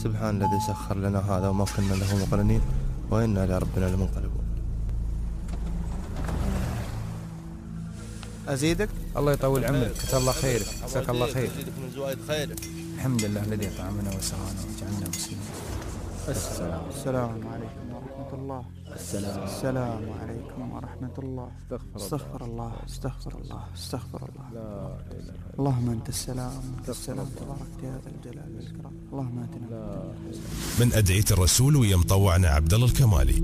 سبحان الذي سخر لنا هذا وما كنا له مقرنين وإنا لربنا لمنقلبون. أزيدك؟ الله يطول عمرك، كتب الله خيرك، جزاك الله خير. أزيدك من زوائد خيرك. الحمد لله الذي أطعمنا وسقانا وجعلنا مسلمين. السلام عليكم ورحمة الله. السلام عليكم ورحمة الله. استغفر الله استغفر الله استغفر الله. اللهم أنت السلام وأنت السلام تبارك يا ذا الجلال والإكرام. اللهم آتنا من أدعية الرسول ويمطوعنا عبد الله الكمالي.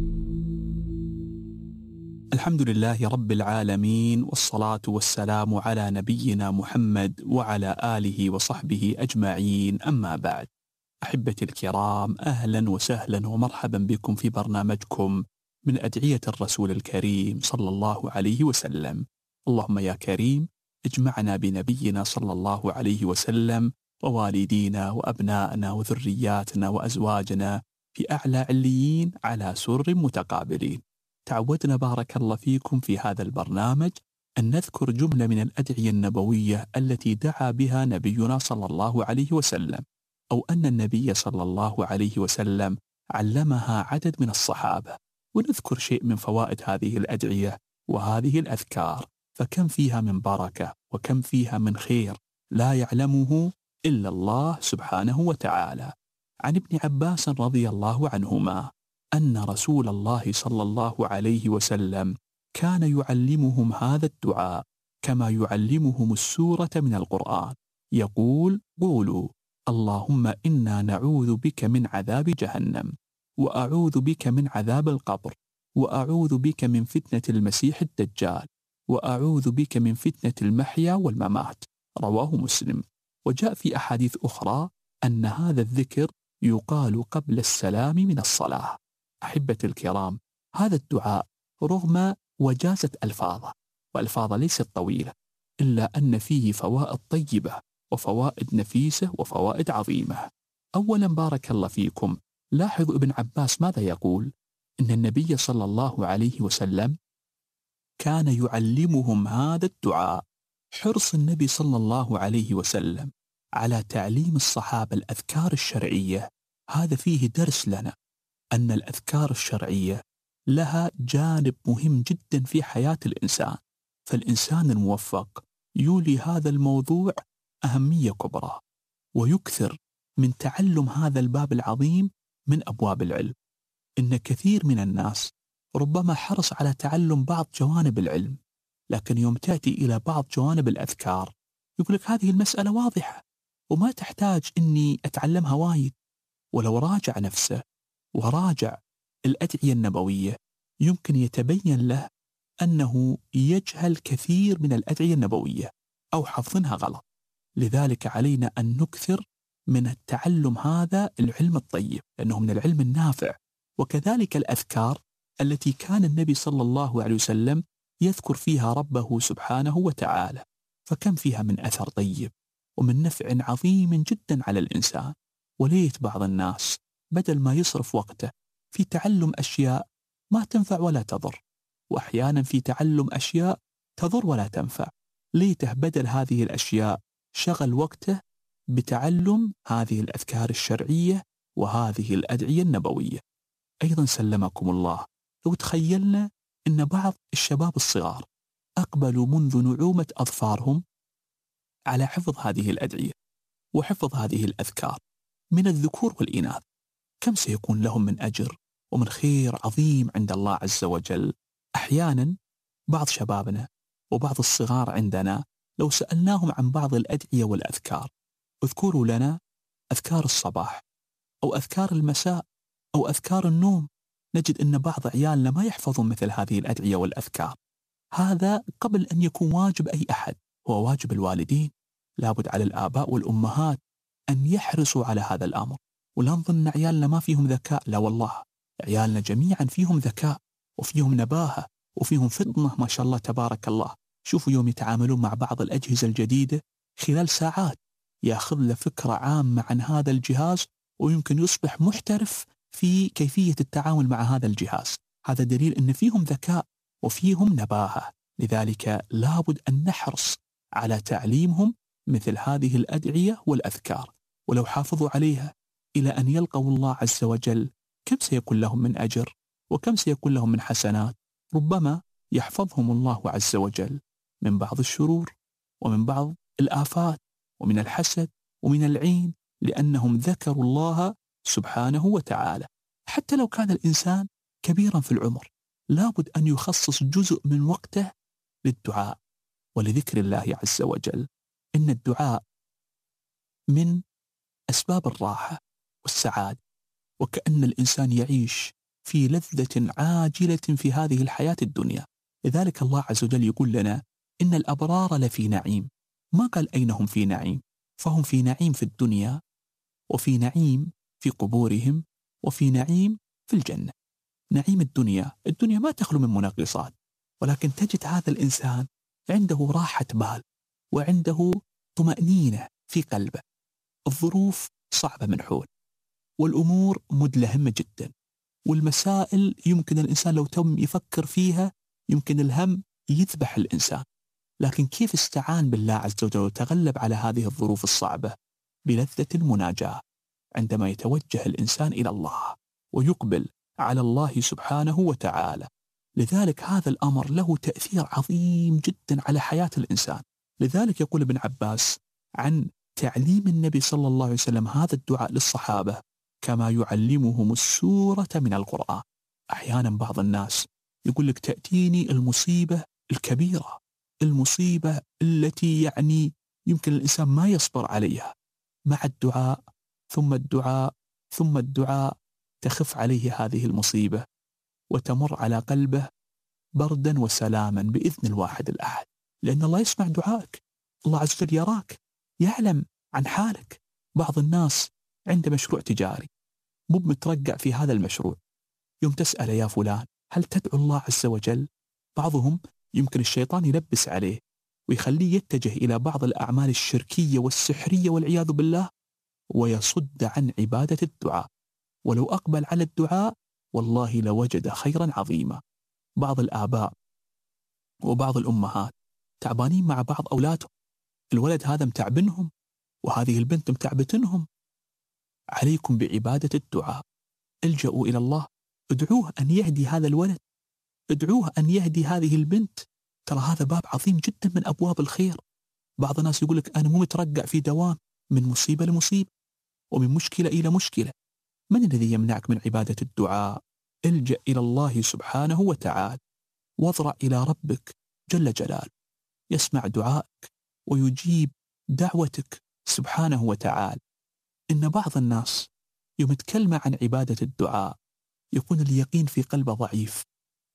الحمد لله رب العالمين، والصلاة والسلام على نبينا محمد وعلى آله وصحبه أجمعين، أما بعد. أحبتي الكرام، أهلا وسهلا ومرحبا بكم في برنامجكم من أدعية الرسول الكريم صلى الله عليه وسلم. اللهم يا كريم اجمعنا بنبينا صلى الله عليه وسلم ووالدينا وأبنائنا وذرياتنا وأزواجنا في أعلى عليين على سرر متقابلين. تعودنا بارك الله فيكم في هذا البرنامج أن نذكر جملة من الأدعية النبوية التي دعا بها نبينا صلى الله عليه وسلم، أو أن النبي صلى الله عليه وسلم علمها عدد من الصحابة، ونذكر شيء من فوائد هذه الأدعية وهذه الأذكار، فكم فيها من بركة وكم فيها من خير لا يعلمه إلا الله سبحانه وتعالى. عن ابن عباس رضي الله عنهما أن رسول الله صلى الله عليه وسلم كان يعلمهم هذا الدعاء كما يعلمهم السورة من القرآن، يقول: قولوا اللهم إنا نعوذ بك من عذاب جهنم، وأعوذ بك من عذاب القبر، وأعوذ بك من فتنة المسيح الدجال، وأعوذ بك من فتنة المحيا والممات. رواه مسلم. وجاء في أحاديث أخرى أن هذا الذكر يقال قبل السلام من الصلاة. أحبتي الكرام، هذا الدعاء رغم وجازة ألفاظه، وألفاظه ليست طويلة، إلا أن فيه فوائد طيبة وفوائد نفيسة وفوائد عظيمة. أولا بارك الله فيكم، لاحظوا ابن عباس ماذا يقول؟ إن النبي صلى الله عليه وسلم كان يعلمهم هذا الدعاء. حرص النبي صلى الله عليه وسلم على تعليم الصحابة الأذكار الشرعية، هذا فيه درس لنا أن الأذكار الشرعية لها جانب مهم جدا في حياة الإنسان، فالإنسان الموفق يولي هذا الموضوع أهمية كبرى، ويكثر من تعلم هذا الباب العظيم من أبواب العلم. إن كثير من الناس ربما حرص على تعلم بعض جوانب العلم، لكن يوم تأتي إلى بعض جوانب الأذكار يقول لك هذه المسألة واضحة وما تحتاج إني أتعلمها وايد. ولو راجع نفسه وراجع الأدعية النبوية يمكن يتبين له أنه يجهل كثير من الأدعية النبوية أو حفظها غلط. لذلك علينا أن نكثر من التعلم هذا العلم الطيب، لأنه من العلم النافع. وكذلك الأذكار التي كان النبي صلى الله عليه وسلم يذكر فيها ربه سبحانه وتعالى، فكم فيها من أثر طيب ومن نفع عظيم جدا على الإنسان. وليت بعض الناس بدل ما يصرف وقته في تعلم أشياء ما تنفع ولا تضر، وأحيانا في تعلم أشياء تضر ولا تنفع، ليته بدل هذه الأشياء شغل وقته بتعلم هذه الأذكار الشرعية وهذه الأدعية النبوية. أيضا سلمكم الله، لو تخيلنا أن بعض الشباب الصغار أقبلوا منذ نعومة أظفارهم على حفظ هذه الأدعية وحفظ هذه الأذكار من الذكور والإناث، كم سيكون لهم من أجر ومن خير عظيم عند الله عز وجل. أحيانا بعض شبابنا وبعض الصغار عندنا لو سألناهم عن بعض الأدعية والأذكار، اذكروا لنا أذكار الصباح أو أذكار المساء أو أذكار النوم، نجد أن بعض عيالنا ما يحفظون مثل هذه الأدعية والأذكار. هذا قبل أن يكون واجب أي أحد، هو واجب الوالدين. لابد على الآباء والأمهات أن يحرصوا على هذا الأمر. ولا نظن عيالنا ما فيهم ذكاء، لا والله، عيالنا جميعا فيهم ذكاء وفيهم نباهة وفيهم فطنة ما شاء الله تبارك الله. شوفوا يوم يتعاملون مع بعض الأجهزة الجديدة خلال ساعات يأخذ له فكرة عامة عن هذا الجهاز، ويمكن يصبح محترف في كيفية التعامل مع هذا الجهاز. هذا دليل أن فيهم ذكاء وفيهم نباهة. لذلك لابد أن نحرص على تعليمهم مثل هذه الأدعية والأذكار، ولو حافظوا عليها إلى أن يلقوا الله عز وجل كم سيكون لهم من أجر وكم سيكون لهم من حسنات. ربما يحفظهم الله عز وجل من بعض الشرور ومن بعض الآفات ومن الحسد ومن العين، لأنهم ذكروا الله سبحانه وتعالى. حتى لو كان الإنسان كبيرا في العمر لابد أن يخصص جزء من وقته للدعاء ولذكر الله عز وجل. إن الدعاء من أسباب الراحة والسعادة، وكأن الإنسان يعيش في لذة عاجلة في هذه الحياة الدنيا. لذلك الله عز وجل يقول لنا إن الأبرار لفي نعيم. ما قال أين هم في نعيم، فهم في نعيم في الدنيا، وفي نعيم في قبورهم، وفي نعيم في الجنة. نعيم الدنيا ما تخلو من منغصات، ولكن تجد هذا الإنسان عنده راحة بال وعنده طمأنينة في قلبه. الظروف صعبة من حول، والأمور مدلهمة جدا، والمسائل يمكن الإنسان لو تم يفكر فيها يمكن الهم يذبح الإنسان، لكن كيف استعان بالله عز وجل وتغلب على هذه الظروف الصعبة؟ بلذة المناجاة، عندما يتوجه الإنسان إلى الله ويقبل على الله سبحانه وتعالى. لذلك هذا الأمر له تأثير عظيم جدا على حياة الإنسان. لذلك يقول ابن عباس عن تعليم النبي صلى الله عليه وسلم هذا الدعاء للصحابة كما يعلمهم السورة من القرآن. أحيانا بعض الناس يقول لك تأتيني المصيبة الكبيرة، المصيبة التي يعني يمكن الإنسان ما يصبر عليها، مع الدعاء ثم الدعاء ثم الدعاء تخف عليه هذه المصيبة وتمر على قلبه بردا وسلاما بإذن الواحد الأحد، لأن الله يسمع دعائك، الله عز وجل يراك، يعلم عن حالك. بعض الناس عنده مشروع تجاري مو مترقع في هذا المشروع، يوم تسأل يا فلان هل تدعو الله عز وجل؟ بعضهم يمكن الشيطان يلبس عليه ويخليه يتجه إلى بعض الأعمال الشركية والسحرية والعياذ بالله، ويصد عن عبادة الدعاء. ولو أقبل على الدعاء والله لوجد خيرا عظيما. بعض الآباء وبعض الأمهات تعبانين مع بعض أولادهم، الولد هذا متعبنهم وهذه البنت متعبتنهم. عليكم بعبادة الدعاء، الجأوا إلى الله، ادعوه أن يهدي هذا الولد، ادعوه أن يهدي هذه البنت. ترى هذا باب عظيم جدا من أبواب الخير. بعض الناس يقول لك أنا مو مترقع في دوام، من مصيبة لمصيبة ومن مشكلة إلى مشكلة. من الذي يمنعك من عبادة الدعاء؟ الجأ إلى الله سبحانه وتعالى واضرع إلى ربك جل جلاله، يسمع دعائك ويجيب دعوتك سبحانه وتعالى. إن بعض الناس يوم يتكلم عن عبادة الدعاء يكون اليقين في قلبه ضعيف،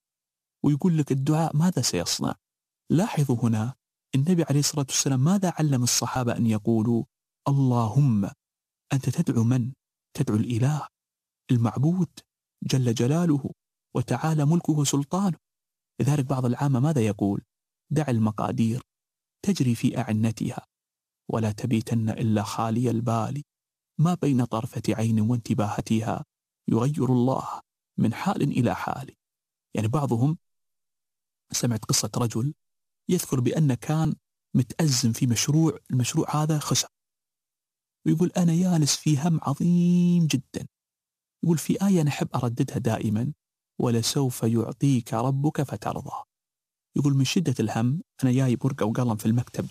ويقول لك الدعاء ماذا سيصنع؟ لاحظوا هنا النبي عليه الصلاة والسلام ماذا علم الصحابة أن يقولوا؟ اللهم. أنت تدعو من؟ تدعو الإله المعبود جل جلاله وتعالى ملكه وسلطانه. لذلك بعض العامة ماذا يقول؟ دع المقادير تجري في أعنتها ولا تبيتن إلا خالي البال، ما بين طرفة عين وانتباهتها يغير الله من حال إلى حال. يعني بعضهم سمعت قصة رجل يذكر بأن كان متأزم في مشروع، المشروع هذا خسر، ويقول أنا يالس في هم عظيم جدا. يقول في آية نحب أرددها دائما، ولسوف يعطيك ربك فترضى. يقول من شدة الهم أنا جاي ورقة وقلم في المكتب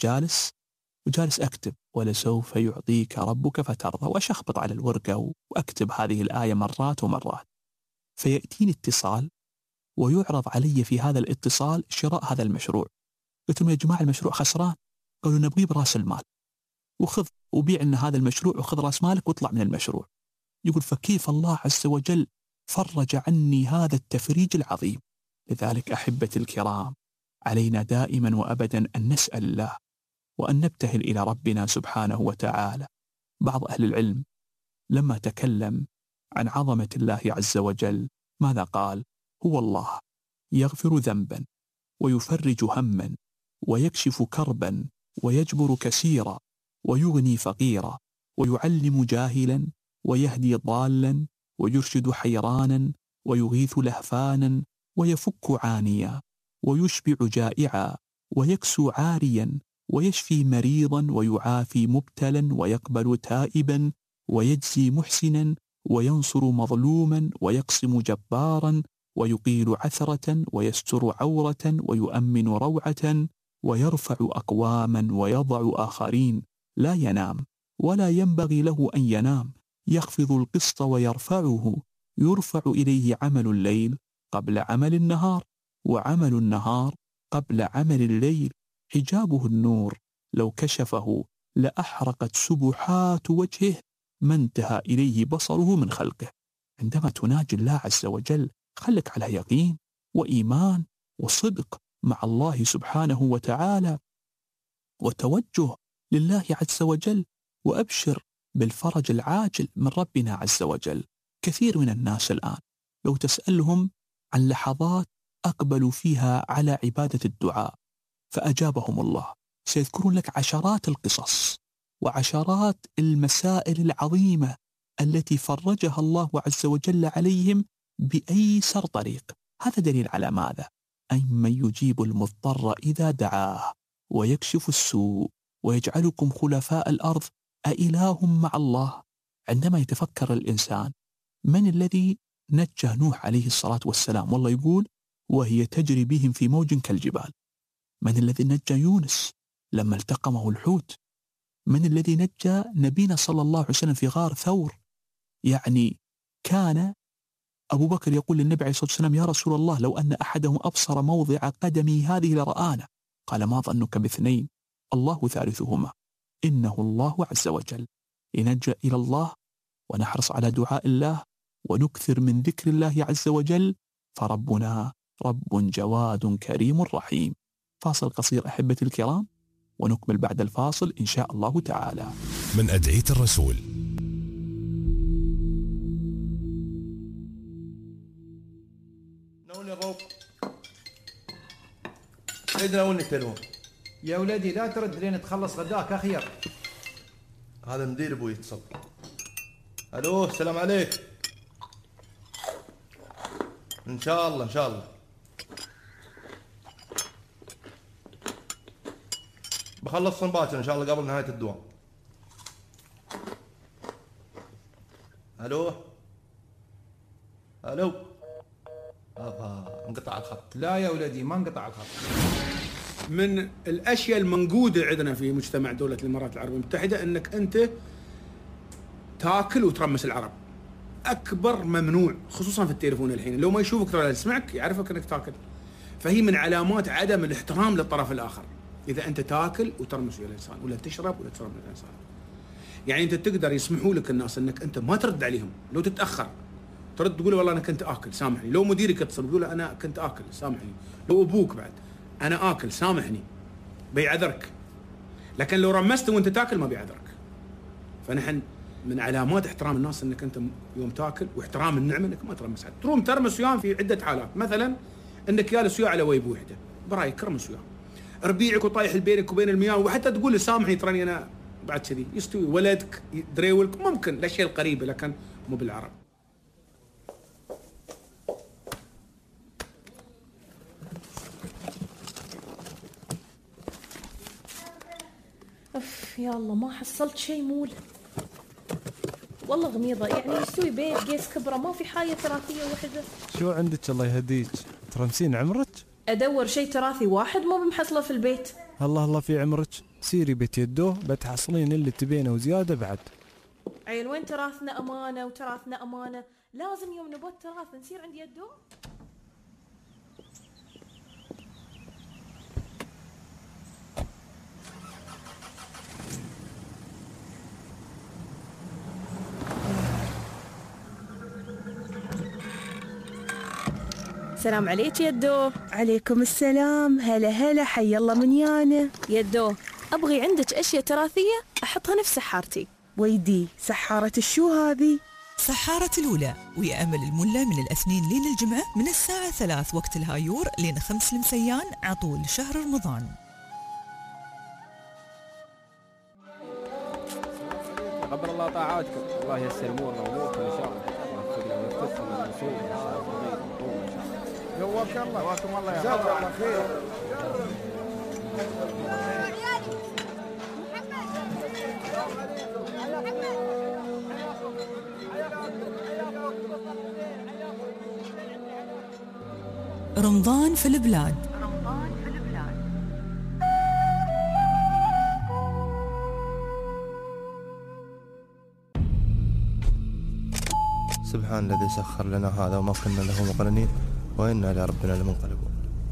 وجالس أكتب ولسوف يعطيك ربك فترضى، وأشخبط على الورقة وأكتب هذه الآية مرات ومرات. فيأتيني اتصال ويعرض علي في هذا الاتصال شراء هذا المشروع. قلت لهم يا جماعة المشروع خسران. قالوا نبغي برأس المال، وخذ وبيع لنا هذا المشروع وخذ رأس مالك واطلع من المشروع. يقول فكيف الله عز وجل فرج عني هذا التفريج العظيم. لذلك أحبتي الكرام علينا دائما وأبدا أن نسأل الله وأن نبتهل إلى ربنا سبحانه وتعالى. بعض أهل العلم لما تكلم عن عظمة الله عز وجل ماذا قال؟ هو الله يغفر ذنبا ويفرج هما ويكشف كربا ويجبر كسيرا ويغني فقيرا ويعلم جاهلا ويهدي ضالا ويرشد حيرانا ويغيث لهفانا ويفك عانيا ويشبع جائعا ويكسو عاريا ويشفي مريضا ويعافي مبتلا ويقبل تائبا ويجزي محسنا وينصر مظلوما ويقسم جبارا ويقيل عثرة ويستر عورة ويؤمن روعة ويرفع أقواما ويضع آخرين. لا ينام ولا ينبغي له أن ينام، يخفض القسط ويرفعه، يرفع إليه عمل الليل قبل عمل النهار، وعمل النهار قبل عمل الليل. حجابه النور، لو كشفه لأحرقت سبحات وجهه ما انتهى إليه بصره من خلقه. عندما تناجي الله عز وجل خلك على يقين وإيمان وصدق مع الله سبحانه وتعالى وتوجه لله عز وجل، وأبشر بالفرج العاجل من ربنا عز وجل. كثير من الناس الآن لو تسألهم عن لحظات أقبلوا فيها على عبادة الدعاء فأجابهم الله، سيذكرون لك عشرات القصص وعشرات المسائل العظيمة التي فرجها الله عز وجل عليهم بأيسر طريق. هذا دليل على ماذا؟ أمن يجيب المضطر إذا دعاه ويكشف السوء ويجعلكم خلفاء الأرض أإله مع الله. عندما يتفكر الإنسان من الذي نجى نوح عليه الصلاة والسلام، والله يقول وهي تجري بهم في موج كالجبال. من الذي نجى يونس لما التقمه الحوت؟ من الذي نجى نبينا صلى الله عليه وسلم في غار ثور؟ يعني كان أبو بكر يقول للنبي عليه الصلاة والسلام يا رسول الله لو أن أحدهم أبصر موضع قدمي هذه لرآنا. قال ما ظنك باثنين الله ثالثهما. إنه الله عز وجل. لنلجأ إلى الله ونحرص على دعاء الله ونكثر من ذكر الله عز وجل، فربنا رب جواد كريم رحيم. فاصل قصير أحبتي الكرام ونكمل بعد الفاصل إن شاء الله تعالى. من أدعية الرسول. ناولني الروب، عيد ناولني التلوون. يا ولدي لا ترد لين تخلص غداك أخير. هذا مدير ابوي يتصل. الو السلام عليك. ان شاء الله ان شاء الله بخلص باكر ان شاء الله قبل نهايه الدوام. الو الو انقطع الخط. لا يا ولدي ما انقطع الخط. من الاشياء المنقوده عندنا في مجتمع دوله الامارات العربيه المتحده انك انت تاكل وترمس العرب. اكبر ممنوع خصوصا في التليفون الحين، لو ما يشوفك ترى يسمعك يعرفك انك تاكل. فهي من علامات عدم الاحترام للطرف الاخر اذا انت تاكل وترمس ويا الانسان ولا تشرب ولا تشرب من الانسان. يعني انت تقدر يسمحوا لك الناس انك انت ما ترد عليهم، لو تتاخر ترد تقول والله انا كنت اكل سامحني. لو مديرك يتصل يقول انا كنت اكل سامحني. لو ابوك بعد انا اكل سامحني بيعذرك. لكن لو رمست وانت تاكل ما بيعذرك. فنحن من علامات احترام الناس انك انت يوم تاكل واحترام النعمه انك ما ترمس حد. تروم ترمس وياه في عده حالات، مثلا انك جالس وياه على ويب وحده برايك رمس وياه. ربيعك وطايح بينك وبين المياه وحتى تقول له سامحني تراني انا بعد كذي. يستوي ولدك دريولك ممكن الاشياء القريبه لكن مو بالعرب. اف يا الله ما حصلت شيء مول والله غميضه. يعني يسوي بيت قيس كبره ما في حاجه تراثيه وحده. شو عندك الله يهديك؟ ترمسين عمرك؟ ادور شيء تراثي واحد مو بمحصله في البيت. الله الله في عمرك، سيري بيت يدوه بتحصلين اللي تبينه وزياده بعد. عيل وين تراثنا امانه وتراثنا امانه، لازم يوم نبغى تراث نصير عند يدوه. السلام عليك يدو. عليكم السلام. هلا هلا حي الله من يانا. يدو أبغي عندك أشياء تراثية أحطها في سحارتي. ويدي سحارة الشو هذه؟ سحارة الأولى ويا أمل الملا من الاثنين لين الجمعة من الساعة 3 وقت الهايور لين 5 المسيان عطول شهر رمضان. تقبل الله طاعاتكم، الله ييسر امورنا واموركم ان شاء الله، ويوفقنا ويوفقكم للوصول ان شاء الله. جواك الله جواكم الله يا جزاك الله خير. رمضان في البلاد. سبحان الذي سخر لنا هذا وما كنا له مقرنين وإنا إلى ربنا لمنقلبون.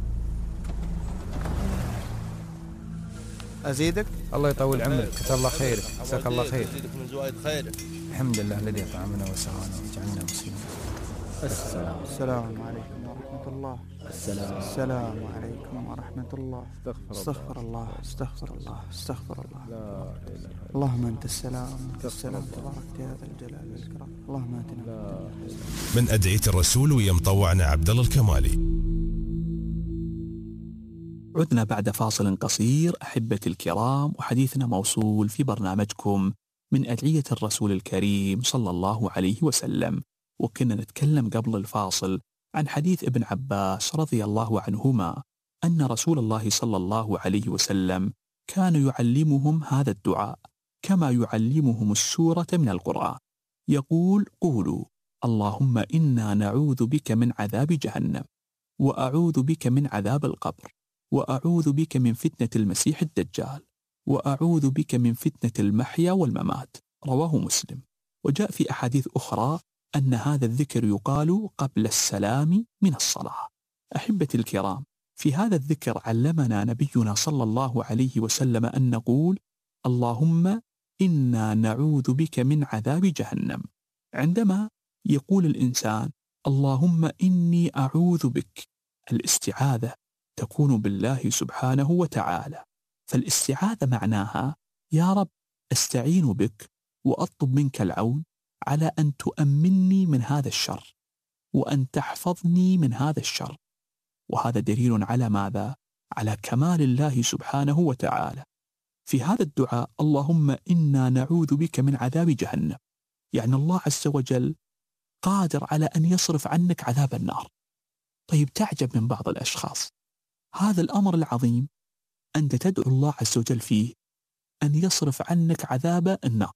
أزيدك؟ الله يطول عمرك، كتب الله خيرك، جزاك الله خير. أزيدك من زوائد خيرك. الحمد لله الذي أطعمنا وسقانا وجعلنا مسلمين. السلام عليكم ورحمة الله. السلام عليكم ورحمة الله. استغفر الله استغفر الله استغفر الله. اللهم أنت السلام السلام تبارك يا ذا الجلال والإكرام. اللهم آتنا من أدعية الرسول ويمطوعنا عبد الله الكمالي. عدنا بعد فاصل قصير أحبتي الكرام، وحديثنا موصول في برنامجكم من أدعية الرسول الكريم صلى الله عليه وسلم. وكنا نتكلم قبل الفاصل عن حديث ابن عباس رضي الله عنهما أن رسول الله صلى الله عليه وسلم كان يعلمهم هذا الدعاء كما يعلمهم السورة من القرآن. يقول: قولوا اللهم إنا نعوذ بك من عذاب جهنم، وأعوذ بك من عذاب القبر، وأعوذ بك من فتنة المسيح الدجال، وأعوذ بك من فتنة المحيا والممات. رواه مسلم. وجاء في أحاديث أخرى أن هذا الذكر يقال قبل السلام من الصلاة. أحبتي الكرام، في هذا الذكر علمنا نبينا صلى الله عليه وسلم أن نقول: اللهم إنا نعوذ بك من عذاب جهنم. عندما يقول الإنسان اللهم إني أعوذ بك، الاستعاذة تكون بالله سبحانه وتعالى. فالاستعاذة معناها: يا رب أستعين بك وأطلب منك العون على أن تؤمنني من هذا الشر وأن تحفظني من هذا الشر. وهذا دليل على ماذا؟ على كمال الله سبحانه وتعالى. في هذا الدعاء اللهم إنا نعوذ بك من عذاب جهنم، يعني الله عز وجل قادر على أن يصرف عنك عذاب النار. طيب تعجب من بعض الأشخاص، هذا الأمر العظيم أنت تدعو الله عز وجل فيه أن يصرف عنك عذاب النار،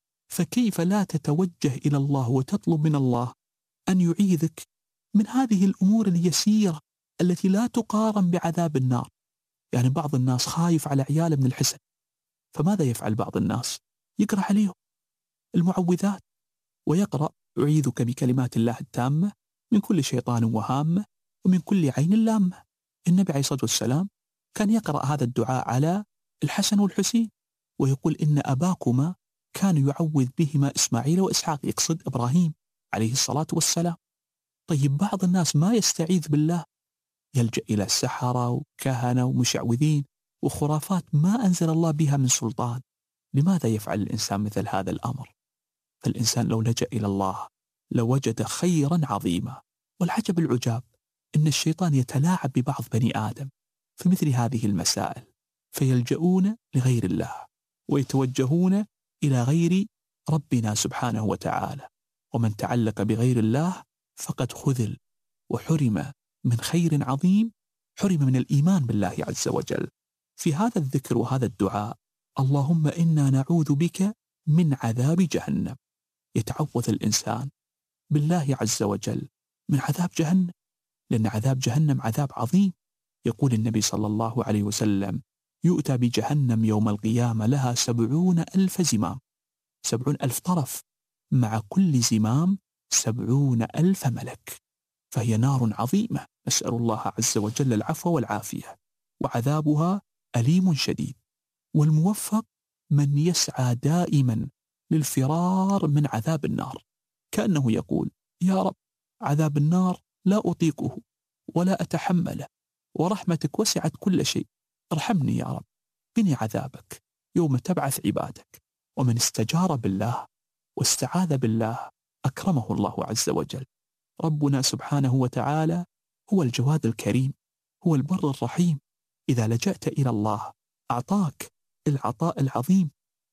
فكيف لا تتوجه إلى الله وتطلب من الله أن يعيذك من هذه الأمور اليسيرة التي لا تقارن بعذاب النار؟ يعني بعض الناس خايف على عياله من الحسد، فماذا يفعل بعض الناس؟ يقرأ عليهم المعوذات ويقرأ: أعيذك بكلمات الله التامة من كل شيطان وهامة ومن كل عين لامة. النبي عليه الصلاة والسلام كان يقرأ هذا الدعاء على الحسن والحسين ويقول: إن أباكما كان يعوذ بهما إسماعيل وإسحاق، يقصد إبراهيم عليه الصلاة والسلام. طيب بعض الناس ما يستعيذ بالله، يلجأ إلى السحرة وكهنة ومشعوذين وخرافات ما أنزل الله بها من سلطان. لماذا يفعل الإنسان مثل هذا الأمر؟ فالإنسان لو لجأ إلى الله لوجد خيرا عظيما. والعجب العجاب إن الشيطان يتلاعب ببعض بني آدم في مثل هذه المسائل، فيلجؤون لغير الله ويتوجهون إلى غير ربنا سبحانه وتعالى. ومن تعلق بغير الله فقد خذل وحرم من خير عظيم، حرم من الإيمان بالله عز وجل. في هذا الذكر وهذا الدعاء اللهم إنا نعوذ بك من عذاب جهنم، يتعوذ الإنسان بالله عز وجل من عذاب جهنم، لأن عذاب جهنم عذاب عظيم. يقول النبي صلى الله عليه وسلم: يؤتى بجهنم يوم القيامة لها 70,000 زمام، 70,000 طرف، مع كل زمام 70,000 ملك، فهي نار عظيمة، نسأل الله عز وجل العفو والعافية، وعذابها أليم شديد. والموفق من يسعى دائما للفرار من عذاب النار، كأنه يقول: يا رب عذاب النار لا أطيقه ولا أتحمله، ورحمتك وسعت كل شيء، ارحمني يا رب، قني عذابك يوم تبعث عبادك. ومن استجار بالله واستعاذ بالله أكرمه الله عز وجل. ربنا سبحانه وتعالى هو الجواد الكريم، هو البر الرحيم. إذا لجأت إلى الله أعطاك العطاء العظيم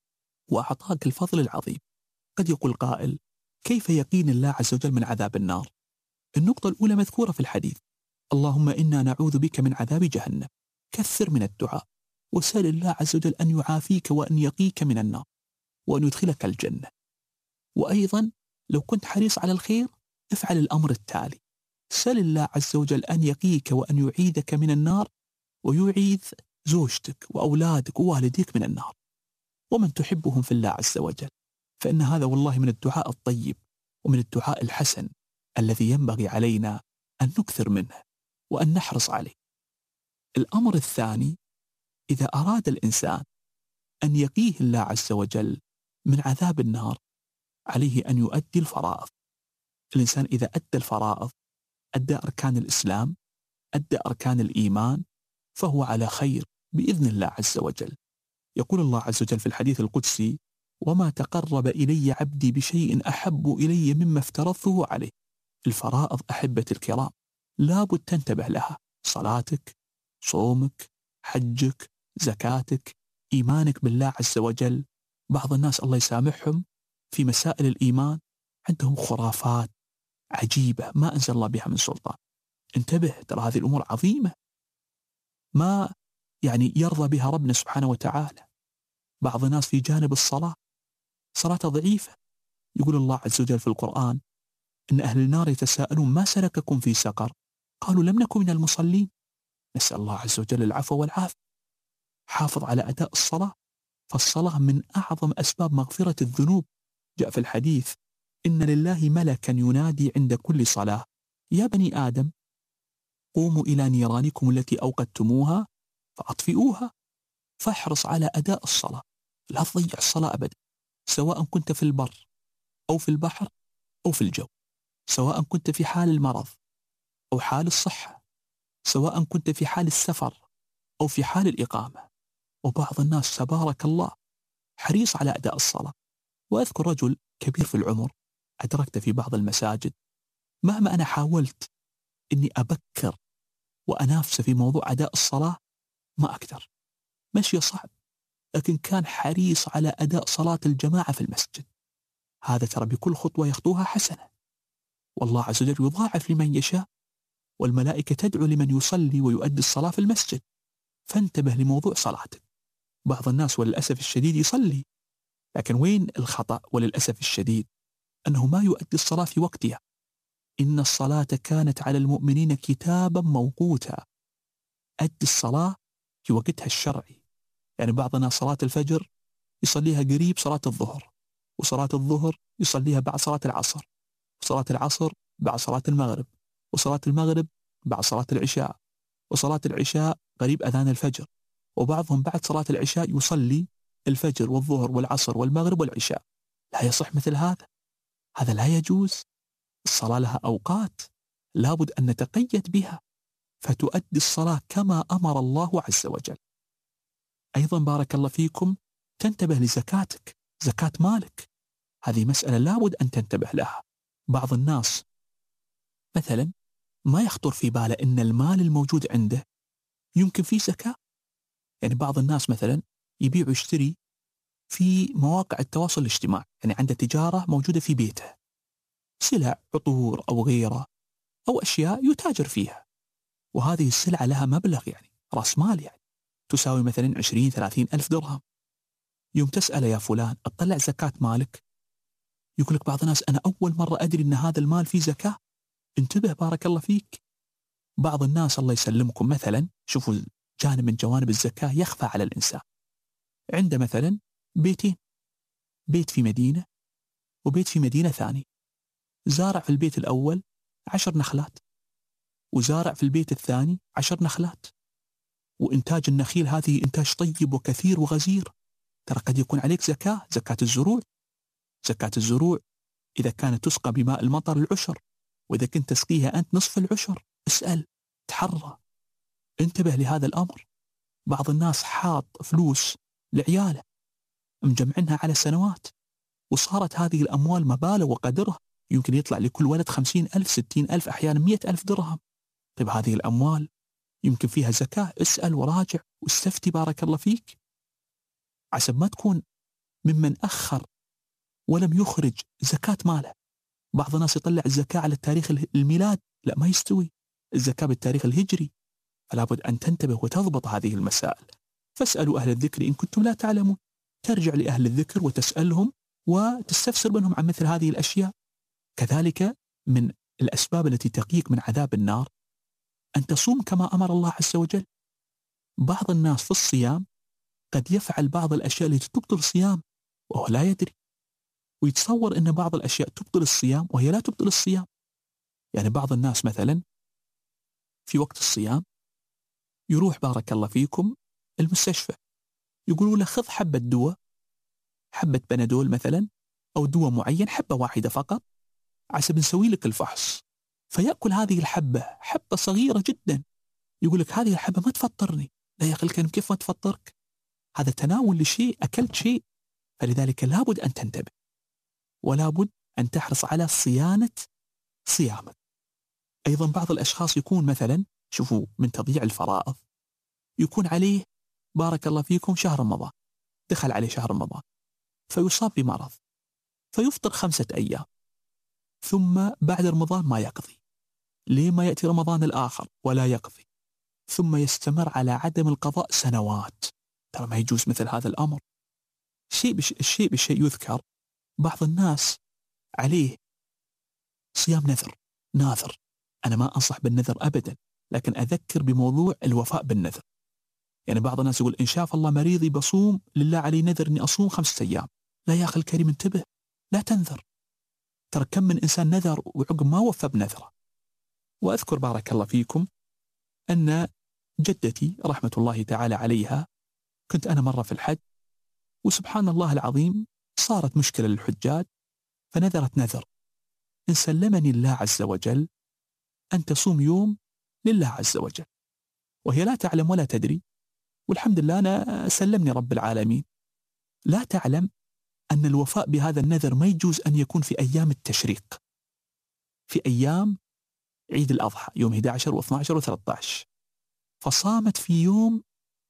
وأعطاك الفضل العظيم. قد يقول قائل: كيف يقين الله عز وجل من عذاب النار؟ النقطة الأولى مذكورة في الحديث: اللهم إنا نعوذ بك من عذاب جهنم. كثر من الدعاء وسأل الله عز وجل أن يعافيك وأن يقيك من النار وأن يدخلك الجنة. وأيضا لو كنت حريص على الخير افعل الأمر التالي: سل الله عز وجل أن يقيك وأن يعيذك من النار، ويعيذ زوجتك وأولادك ووالديك من النار ومن تحبهم في الله عز وجل. فإن هذا والله من الدعاء الطيب ومن الدعاء الحسن الذي ينبغي علينا أن نكثر منه وأن نحرص عليه. الأمر الثاني، إذا أراد الإنسان أن يقيه الله عز وجل من عذاب النار عليه أن يؤدي الفرائض. الإنسان إذا أدى الفرائض، أدى أركان الإسلام، أدى أركان الإيمان، فهو على خير بإذن الله عز وجل. يقول الله عز وجل في الحديث القدسي: وما تقرب إلي عبدي بشيء أحب إلي مما افترضته عليه. الفرائض أحبة الكرام لابد تنتبه لها، صلاتك، صومك، حجك، زكاتك، إيمانك بالله عز وجل. بعض الناس الله يسامحهم في مسائل الإيمان عندهم خرافات عجيبة ما أنزل الله بها من سلطان. انتبه، ترى هذه الأمور عظيمة ما يرضى بها ربنا سبحانه وتعالى. بعض الناس في جانب الصلاة صلاته ضعيفة. يقول الله عز وجل في القرآن: إن أهل النار يتساءلون ما سلككم في سقر؟ قالوا لم نكن من المصلين. نسأل الله عز وجل العفو والعافية. حافظ على أداء الصلاة، فالصلاة من أعظم أسباب مغفرة الذنوب. جاء في الحديث: إن لله ملكا ينادي عند كل صلاة: يا بني آدم قوموا إلى نيرانكم التي أوقدتموها فأطفئوها. فاحرص على أداء الصلاة، لا تضيع الصلاة أبدا، سواء كنت في البر أو في البحر أو في الجو، سواء كنت في حال المرض أو حال الصحة، سواء كنت في حال السفر أو في حال الإقامة. وبعض الناس تبارك الله حريص على أداء الصلاة. وأذكر رجل كبير في العمر أدركت في بعض المساجد، مهما أنا حاولت إني أبكر وأنافس في موضوع أداء الصلاة ما أقدر، مشي صعب، لكن كان حريص على أداء صلاة الجماعة في المسجد. هذا ترى بكل خطوة يخطوها حسنة، والله عز وجل يضاعف لمن يشاء، والملائكة تدعو لمن يصلي ويؤدي الصلاة في المسجد. فانتبه لموضوع صلاتك. بعض الناس وللأسف الشديد يصلي، لكن وين الخطأ وللأسف الشديد؟ أنه ما يؤدي الصلاة في وقتها. إن الصلاة كانت على المؤمنين كتابا موقوتا. أدي الصلاة في وقتها الشرعي. يعني بعضنا صلاة الفجر يصليها قريب صلاة الظهر، وصلاة الظهر يصليها بعد صلاة العصر، وصلاة العصر بعد صلاة المغرب، وصلاة المغرب بعد صلاة العشاء، وصلاة العشاء قريب أذان الفجر. وبعضهم بعد صلاة العشاء يصلي الفجر والظهر والعصر والمغرب والعشاء. لا يصح مثل هذا، هذا لا يجوز. الصلاة لها أوقات لابد أن نتقيد بها، فتؤدي الصلاة كما أمر الله عز وجل. أيضا بارك الله فيكم تنتبه لزكاتك، زكاة مالك، هذه مسألة لابد أن تنتبه لها. بعض الناس مثلا ما يخطر في باله إن المال الموجود عنده يمكن فيه زكاة. يعني بعض الناس مثلا يبيع ويشتري في مواقع التواصل الاجتماعي، يعني عنده تجارة موجودة في بيته، سلع عطور أو غيره أو أشياء يتاجر فيها، وهذه السلعة لها مبلغ يعني رأس مال، يعني تساوي مثلا 20-30 ألف درهم. يوم تسأله يا فلان أطلع زكاة مالك، يقول لك بعض الناس أنا أول مرة أدري أن هذا المال فيه زكاة. انتبه بارك الله فيك. بعض الناس الله يسلمكم مثلا، شوفوا جانب من جوانب الزكاة يخفى على الإنسان. عنده مثلا بيتين، بيت في مدينة وبيت في مدينة ثانية، زارع في البيت الأول 10 نخلات، وزارع في البيت الثاني 10 نخلات، وإنتاج النخيل هذه إنتاج طيب وكثير وغزير. ترى قد يكون عليك زكاة، زكاة الزروع. زكاة الزروع إذا كانت تسقى بماء المطر العشر، وإذا كنت تسقيها أنت نصف العشر. اسأل، تحرى، انتبه لهذا الأمر. بعض الناس حاط فلوس لعياله مجمعنها على سنوات، وصارت هذه الأموال مبالغ وقدرها، يمكن يطلع لكل ولد 50,000 60,000 أحيانا 100,000 درهم. طيب هذه الأموال يمكن فيها زكاة. اسأل وراجع واستفتي بارك الله فيك، عسب ما تكون ممن أخر ولم يخرج زكاة ماله. بعض الناس يطلع الزكاة على التاريخ الميلاد، لا ما يستوي، الزكاة بالتاريخ الهجري. فلا بد أن تنتبه وتضبط هذه المسائل. فاسألوا أهل الذكر إن كنتم لا تعلمون. ترجع لأهل الذكر وتسألهم وتستفسر منهم عن مثل هذه الأشياء. كذلك من الأسباب التي تقيك من عذاب النار أن تصوم كما أمر الله عز وجل. بعض الناس في الصيام قد يفعل بعض الأشياء التي تبطل الصيام وهو لا يدري، ويتصور أن بعض الأشياء تبطل الصيام وهي لا تبطل الصيام. يعني بعض الناس مثلا في وقت الصيام يروح بارك الله فيكم المستشفى، يقولوا له خذ حبة دواء، حبة بنادول مثلا أو دواء معين، حبة واحدة فقط عشان نسوي لك الفحص، فيأكل هذه الحبة، حبة صغيرة جدا، يقول لك هذه الحبة ما تفطرني. لا يا أخي الكريم، كيف ما تفطرك؟ هذا تناول لشيء، أكلت شيء. فلذلك لابد أن تنتبه، ولابد أن تحرص على صيانة صيامك. أيضا بعض الأشخاص يكون مثلا، شوفوا من تضييع الفرائض، يكون عليه بارك الله فيكم شهر رمضان، دخل عليه شهر رمضان فيصاب بمرض فيفطر 5 أيام، ثم بعد رمضان ما يقضي، ليه ما يأتي رمضان الآخر ولا يقضي، ثم يستمر على عدم القضاء سنوات. ترى ما يجوز مثل هذا الأمر. الشيء بالشيء يذكر. بعض الناس عليه صيام ناذر. أنا ما أنصح بالنذر أبدا، لكن أذكر بموضوع الوفاء بالنذر. يعني بعض الناس يقول إن شاف الله مريضي بصوم، لله علي نذر أني أصوم 5 أيام. لا يا أخي الكريم، انتبه، لا تنذر. ترى كم من إنسان نذر وعقب ما وفى بنذره. وأذكر بارك الله فيكم أن جدتي رحمة الله تعالى عليها، كنت أنا مرة في الحج، وسبحان الله العظيم صارت مشكلة للحجاج، فنذرت نذر إن سلمني الله عز وجل أن تصوم يوم لله عز وجل، وهي لا تعلم ولا تدري، والحمد لله أنا سلمني رب العالمين. لا تعلم أن الوفاء بهذا النذر ما يجوز أن يكون في أيام التشريق، في أيام عيد الأضحى يوم 11 و12 و13، فصامت في يوم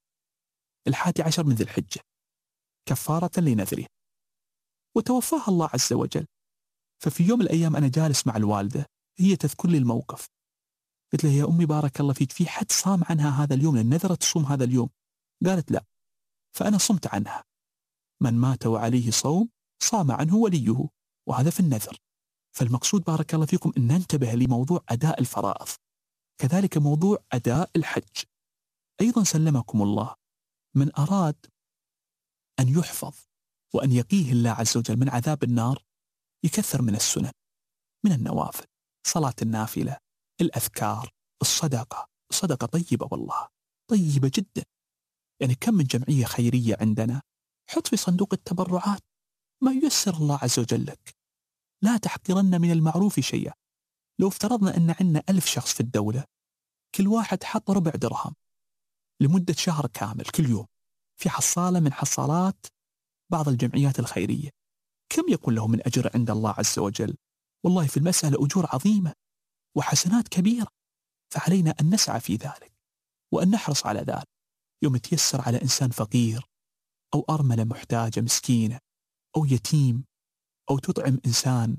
11 من ذي الحجة كفارة لنذره، وتوفاها الله عز وجل. ففي يوم من الأيام أنا جالس مع الوالدة، هي تذكر لي الموقف، قلت لها يا أمي بارك الله فيك، في حد صام عنها هذا اليوم لأن نذرت تصوم هذا اليوم؟ قالت لا، فأنا صمت عنها. من مات وعليه صوم صام عنه وليه، وهذا في النذر. فالمقصود بارك الله فيكم أن ننتبه لموضوع أداء الفرائض، كذلك موضوع أداء الحج. أيضا سلمكم الله، من أراد أن يحفظ وأن يقيه الله عز وجل من عذاب النار يكثر من السنن، من النوافل، صلاة النافلة، الأذكار، الصدقة طيبة، والله طيبة جدا. يعني كم من جمعية خيرية عندنا، حط في صندوق التبرعات ما ييسر الله عز وجل لك. لا تحقرن من المعروف شيئا. لو افترضنا أن عندنا 1000 شخص في الدولة، كل واحد حط 4 درهم لمدة شهر كامل كل يوم في حصالة من حصالات بعض الجمعيات الخيرية، كم يكون له من أجر عند الله عز وجل؟ والله في المسألة أجور عظيمة وحسنات كبيرة. فعلينا أن نسعى في ذلك وأن نحرص على ذلك. يوم تيسر على إنسان فقير أو أرملة محتاجة مسكينة أو يتيم، أو تطعم إنسان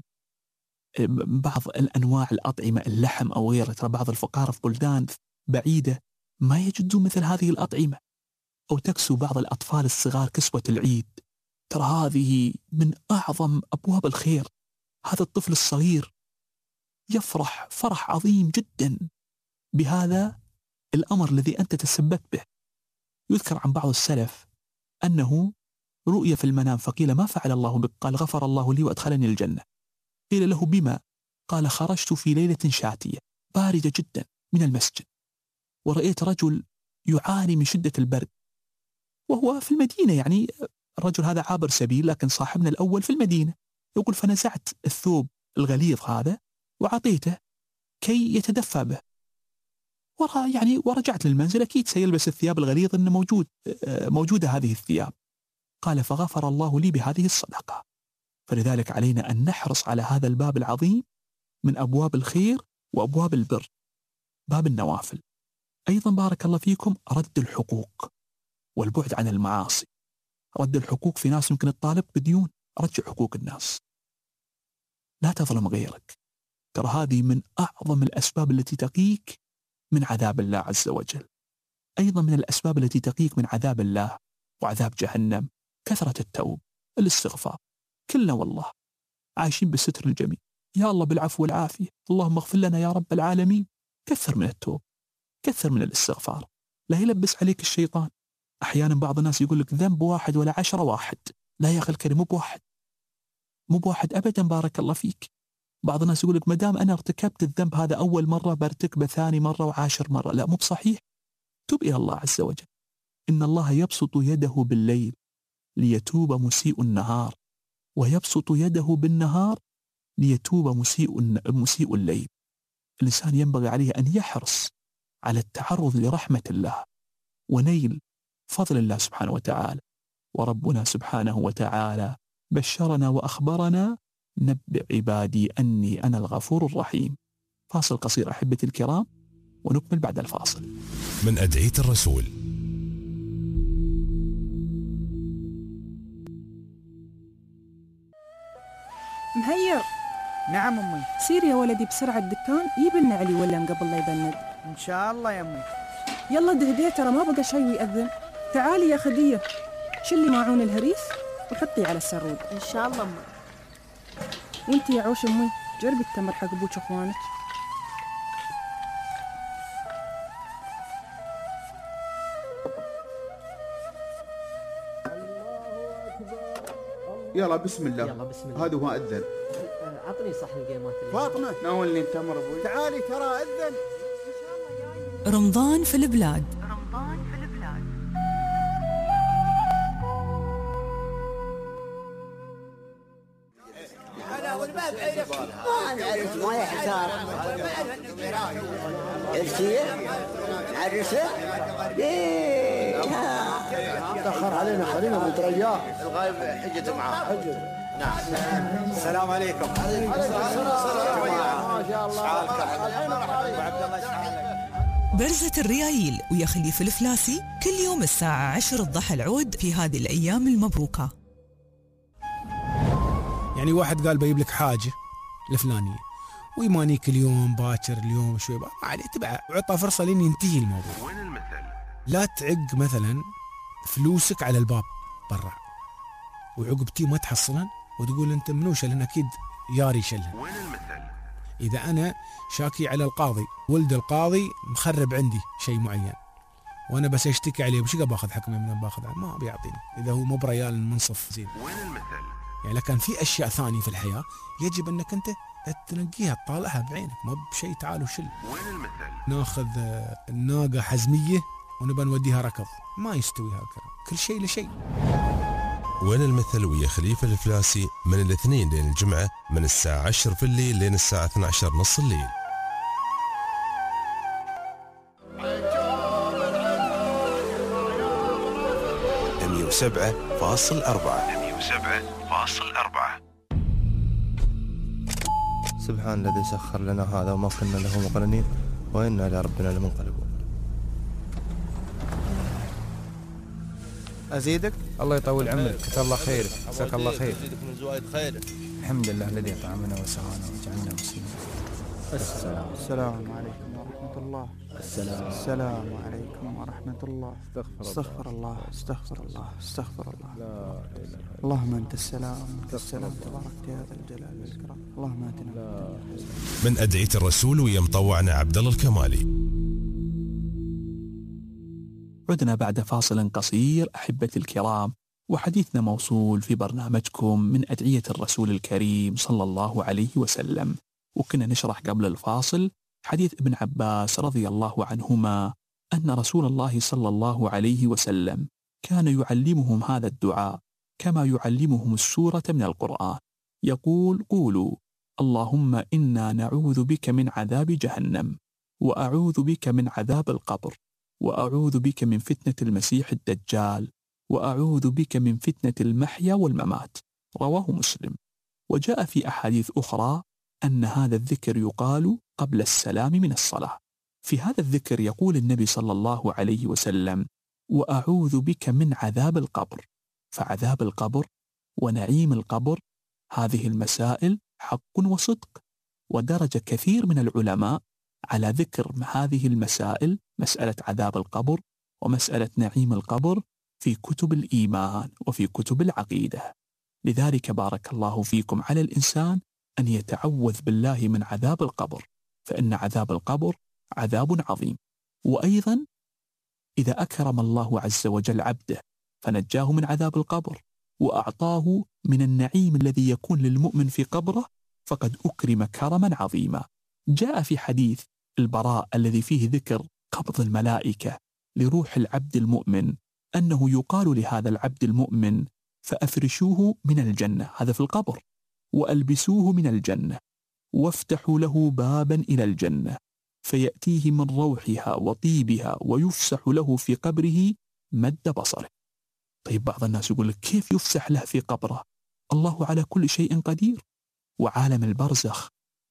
بعض الأنواع الأطعمة، اللحم أو غيره. ترى بعض الفقراء في بلدان بعيدة ما يجدون مثل هذه الأطعمة، أو تكسو بعض الأطفال الصغار كسوة العيد. ترى هذه من أعظم أبواب الخير. هذا الطفل الصغير يفرح فرح عظيم جدا بهذا الأمر الذي أنت تسببت به. يذكر عن بعض السلف أنه رؤية في المنام فقيل ما فعل الله بك؟ قال غفر الله لي وأدخلني الجنة. قيل له بما؟ قال خرجت في ليلة شاتية باردة جدا من المسجد، ورأيت رجل يعاني من شدة البرد وهو في المدينة. يعني الرجل هذا عابر سبيل، لكن صاحبنا الأول في المدينة. يقول فنزعت الثوب الغليظ هذا وعطيته كي يتدفى به، ورجعت للمنزل، أكيد سيلبس الثياب الغليظ إنه موجودة هذه الثياب. قال فغفر الله لي بهذه الصدقة. فلذلك علينا أن نحرص على هذا الباب العظيم من أبواب الخير وأبواب البر، باب النوافل. أيضا بارك الله فيكم رد الحقوق والبعد عن المعاصي. رد الحقوق، في ناس يمكن الطالب بديون، رجع حقوق الناس، لا تظلم غيرك. ترى هذه من أعظم الأسباب التي تقيك من عذاب الله عز وجل. أيضا من الأسباب التي تقيك من عذاب الله وعذاب جهنم كثرة التوب، الاستغفار. كلنا والله عايشين بالستر الجميل، يا الله بالعفو والعافية، اللهم اغفر لنا يا رب العالمين. كثر من التوب، كثر من الاستغفار، لا يلبس عليك الشيطان. أحيانا بعض الناس يقول لك ذنب 1 ولا 10 واحد. لا يا أخي الكريم، مو بواحد، مو بواحد أبدا، بارك الله فيك. بعض الناس يقول لك ما دام أنا ارتكبت الذنب هذا أول مرة برتكبه ثاني مرة و10 مرة. لا، مو بصحيح. تب إلى الله عز وجل. إن الله يبسط يده بالليل ليتوب مسيء النهار، ويبسط يده بالنهار ليتوب مسيء الليل. الإنسان ينبغي عليه أن يحرص على التعرض لرحمة الله ونيل فضل الله سبحانه وتعالى. وربنا سبحانه وتعالى بشرنا وأخبرنا: نبئ عبادي أني أنا الغفور الرحيم. فاصل قصير أحبتي الكرام ونكمل بعد الفاصل. من أدعية الرسول. مهير. نعم أمي. سير يا ولدي بسرعة الدكان، يبن علي ولا قبل لا يبند. إن شاء الله يا أمي. يلا دهديه، ترى ما بقى شيء ويأذن. تعالي يا خدية، شلي ماعون الهريس وحطي على السرود. إن شاء الله أمي. وانتي يا عوش أمي جربي التمر حق أبوك أخوانك. يلا بسم الله. يلا بسم الله. هذا هو أذن. أعطني صحن قيمات. فاطمة ناولني التمر أبوي. تعالي ترى أذن. رمضان في البلاد. ما يحتار عرسية عرسة ليه تأخر علينا خلينا نترياه. الغايب حجت معاه حجت. نعم. السلام عليكم. ما شاء الله. برزة الريايل ويا خليفة الفلاسي كل يوم الساعة 10 الضحى العود في هذه الأيام المبروكة. يعني واحد قال بيجيب لك حاجة الفلانية ويمانيك اليوم باكر اليوم شوي ما عليه تبعه وعطى فرصة لين ينتهي الموضوع. وين المثل؟ لا تعق مثلا فلوسك على الباب برا وعقبتي ما تحصلن وتقول انت منو شلن، اكيد ياري شلن. وين المثل؟ اذا انا شاكي على القاضي، ولد القاضي مخرب عندي شيء معين وانا بس اشتكي عليه وش باخذ حكمه من باخذ ما بيعطيني اذا هو مو بريال المنصف زين. وين المثل؟ يعني لكن في اشياء ثانيه في الحياه يجب انك انت تنقيها تطالعها بعينك، ما بشيء تعال وشل. وين المثل؟ ناخذ الناقه حزميه ونبى نوديها ركض، ما يستوي هالكلام، كل شيء لشيء. وين المثل ويا خليفة الفلاسي من الاثنين لين الجمعة من الساعة 10 في الليل لين الساعة 12 نص الليل. سبعة فاصل 4. سبحان الذي سخر لنا هذا وما كنا له مقرنين وإنا إلى ربنا لمنقلبون. أزيدك؟ الله يطول عمرك، كتب الله خيرك، جزاك الله خير. أزيدك من زوايد خيرك. الحمد لله الذي أطعمنا وسقانا وجعلنا مسلمين. السلام عليكم ورحمة الله. السلام عليكم ورحمة الله. استغفر الله استغفر الله استغفر الله. اللهم أنت السلام وأنت السلام تبارك يا ذا الجلال والإكرام. اللهم آتنا من أدعية الرسول ويا مطوعنا عبد الله الكمالي. عدنا بعد فاصل قصير أحبتي الكرام، وحديثنا موصول في برنامجكم من أدعية الرسول الكريم صلى الله عليه وسلم. وكنا نشرح قبل الفاصل حديث ابن عباس رضي الله عنهما أن رسول الله صلى الله عليه وسلم كان يعلمهم هذا الدعاء كما يعلمهم السورة من القرآن. يقول: قولوا اللهم إنا نعوذ بك من عذاب جهنم، وأعوذ بك من عذاب القبر، وأعوذ بك من فتنة المسيح الدجال، وأعوذ بك من فتنة المحيا والممات. رواه مسلم. وجاء في أحاديث أخرى أن هذا الذكر يقال قبل السلام من الصلاة. في هذا الذكر يقول النبي صلى الله عليه وسلم: وأعوذ بك من عذاب القبر. فعذاب القبر ونعيم القبر هذه المسائل حق وصدق، ودرج كثير من العلماء على ذكر هذه المسائل، مسألة عذاب القبر ومسألة نعيم القبر، في كتب الإيمان وفي كتب العقيدة. لذلك بارك الله فيكم على الإنسان أن يتعوذ بالله من عذاب القبر، فإن عذاب القبر عذاب عظيم. وأيضا إذا أكرم الله عز وجل عبده فنجاه من عذاب القبر وأعطاه من النعيم الذي يكون للمؤمن في قبره فقد أكرم كرما عظيما. جاء في حديث البراء الذي فيه ذكر قبض الملائكة لروح العبد المؤمن أنه يقال لهذا العبد المؤمن فأفرشوه من الجنة، هذا في القبر، وألبسوه من الجنة، وافتحوا له بابا إلى الجنة فيأتيه من روحها وطيبها ويفسح له في قبره مد بصره. طيب بعض الناس يقول لك كيف يفسح له في قبره؟ الله على كل شيء قدير. وعالم البرزخ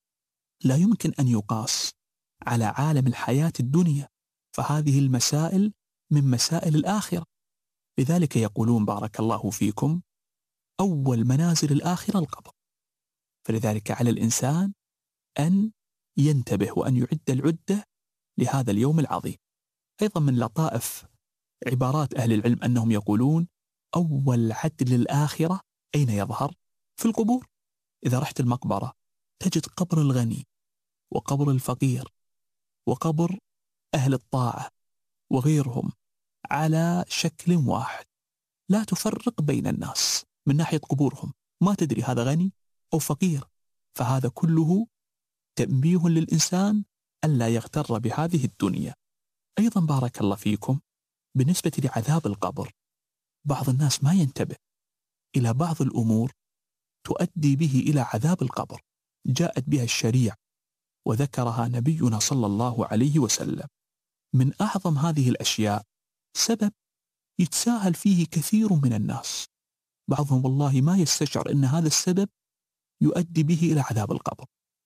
لا يمكن أن يقاس على عالم الحياة الدنيا، فهذه المسائل من مسائل الآخرة. لذلك يقولون بارك الله فيكم أول منازل الآخرة القبر. فلذلك على الإنسان أن ينتبه وأن يعد العدة لهذا اليوم العظيم. أيضا من لطائف عبارات أهل العلم أنهم يقولون أول عدل الآخرة أين يظهر؟ في القبور. إذا رحت المقبرة تجد قبر الغني وقبر الفقير وقبر أهل الطاعة وغيرهم على شكل واحد، لا تفرق بين الناس من ناحية قبورهم، ما تدري هذا غني أو فقير. فهذا كله تنبيه للإنسان ألا يغتر بهذه الدنيا. أيضا بارك الله فيكم بالنسبة لعذاب القبر، بعض الناس ما ينتبه إلى بعض الأمور تؤدي به إلى عذاب القبر جاءت بها الشريعة وذكرها نبينا صلى الله عليه وسلم. من أعظم هذه الأشياء سبب يتساهل فيه كثير من الناس، بعضهم والله ما يستشعر أن هذا السبب يؤدي به إلى عذاب القبر.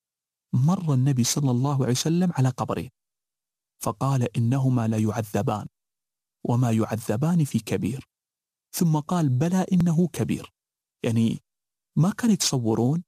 مر النبي صلى الله عليه وسلم على قبرين فقال إنهما لا يعذبان وما يعذبان في كبير، ثم قال بلى إنه كبير. يعني ما كانوا يتصورون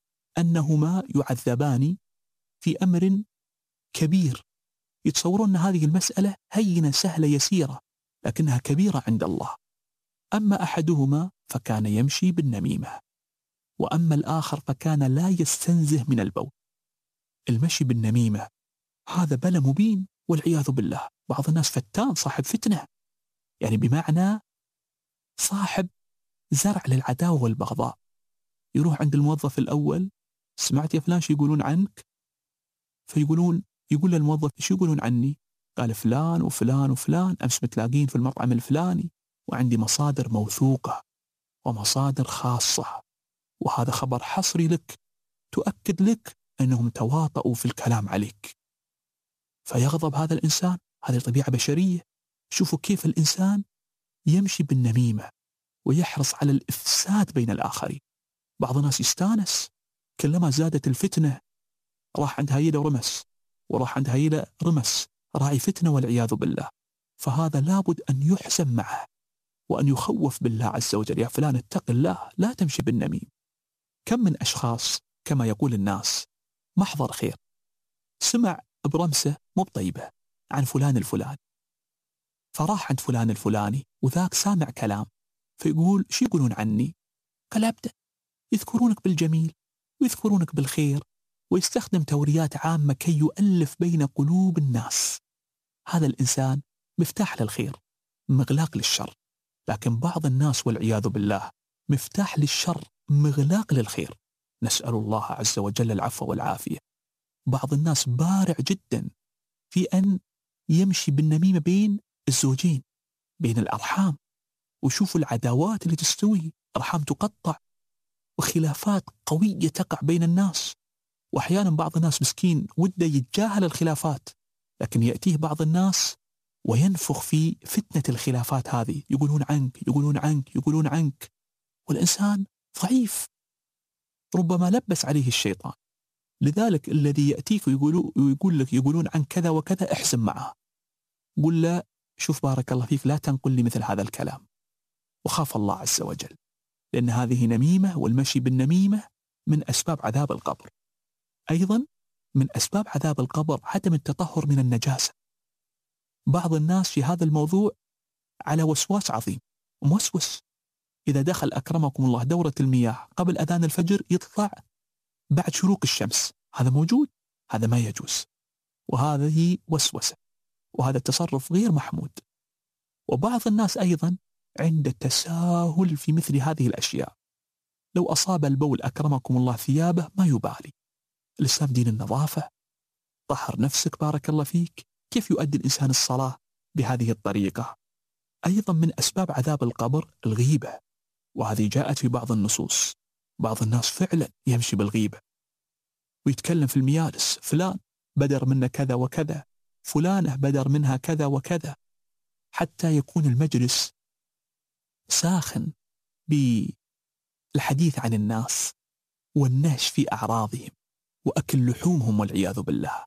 أنهما يعذبان في أمر كبير، يتصورون أن هذه المسألة هينة سهلة يسيرة، لكنها كبيرة عند الله. أما أحدهما فكان يمشي بالنميمة، وأما الآخر فكان لا يستنزه من البول. المشي بالنميمة هذا بلا مبين والعياذ بالله. بعض الناس فتان، صاحب فتنة، يعني بمعنى صاحب زرع للعداوة والبغضاء. يروح عند الموظف الأول، سمعت يا فلان شو يقولون عنك؟ يقول للموظف شو يقولون عني؟ قال فلان وفلان وفلان أمس متلاقين في المطعم الفلاني، وعندي مصادر موثوقة ومصادر خاصة، وهذا خبر حصري لك تؤكد لك أنهم تواطؤوا في الكلام عليك. فيغضب هذا الإنسان، هذه طبيعة بشرية. شوفوا كيف الإنسان يمشي بالنميمة ويحرص على الإفساد بين الآخرين. بعض الناس يستانس كلما زادت الفتنة، راح عند هيلة ورمس، وراح عند هيلة رمس، راعي فتنة والعياذ بالله. فهذا لابد أن يحسن معه وأن يخوف بالله عز وجل، يا فلان اتق الله لا تمشي بالنميم. كم من أشخاص كما يقول الناس محضر خير، سمع برمسة مو طيبة عن فلان الفلاني، فراح عند فلان الفلاني وذاك سامع كلام، فيقول شو يقولون عني؟ قال أبدا، يذكرونك بالجميل ويذكرونك بالخير، ويستخدم توريات عامة كي يؤلف بين قلوب الناس. هذا الإنسان مفتاح للخير، مغلاق للشر. لكن بعض الناس والعياذ بالله مفتاح للشر، مغلاق للخير. نسأل الله عز وجل العفو والعافية. بعض الناس بارع جدا في أن يمشي بالنميمة بين الزوجين، بين الأرحام، وشوفوا العداوات اللي تستوي، أرحام تقطع وخلافات قوية تقع بين الناس. وأحيانا بعض الناس مسكين وده يتجاهل الخلافات، لكن يأتيه بعض الناس وينفخ في فتنة الخلافات هذه، يقولون عنك يقولون عنك يقولون عنك، والإنسان ضعيف ربما لبس عليه الشيطان. لذلك الذي يأتيك ويقول لك يقولون عن كذا وكذا، احسن معه، قل له شوف بارك الله فيك لا تنقل لي مثل هذا الكلام، وخاف الله عز وجل، لأن هذه نميمة، والمشي بالنميمة من أسباب عذاب القبر. أيضا من أسباب عذاب القبر عدم التطهر من النجاسة. بعض الناس في هذا الموضوع على وسواس عظيم، موسوس إذا دخل أكرمكم الله دورة المياه قبل أذان الفجر يطلع بعد شروق الشمس، هذا موجود، هذا ما يجوز، وهذه وسوسة، وهذا تصرف غير محمود. وبعض الناس أيضا عند التساهل في مثل هذه الأشياء، لو أصاب البول أكرمكم الله ثيابه ما يبالي. الإسلام دين النظافة، طهر نفسك بارك الله فيك. كيف يؤدي الإنسان الصلاة بهذه الطريقة؟ أيضا من أسباب عذاب القبر الغيبة، وهذه جاءت في بعض النصوص. بعض الناس فعلا يمشي بالغيبة ويتكلم في الميالس، فلان بدر منا كذا وكذا، فلانة بدر منها كذا وكذا، حتى يكون المجلس ساخن بالحديث عن الناس والنهش في أعراضهم وأكل لحومهم والعياذ بالله.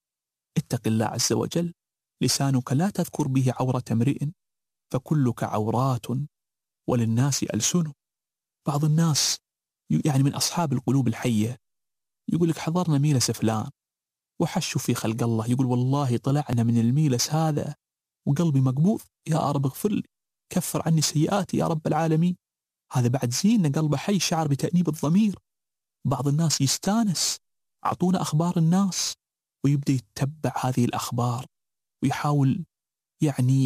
اتق الله عز وجل، لسانك لا تذكر به عورة امرئ فكلك عورات وللناس ألسن. بعض الناس يعني من أصحاب القلوب الحية يقول لك حضرنا ميلس فلان وحشوا في خلق الله، يقول والله طلعنا من الميلس هذا وقلبي مقبوض، يا رب اغفر لي، كفر عني سيئاتي يا رب العالمين. هذا بعد زين قلبه حي، شعر بتأنيب الضمير. بعض الناس يستانس، أعطونا أخبار الناس، ويبدأ يتبع هذه الأخبار ويحاول يعني